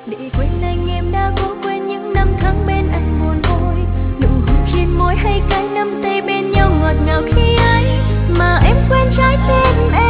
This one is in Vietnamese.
Để quên anh em đã cố quên những năm tháng bên anh buồn thôi. Nụ hôn trên môi hay cái nắm tay bên nhau ngọt ngào khi ấy, mà em quên trái tim em.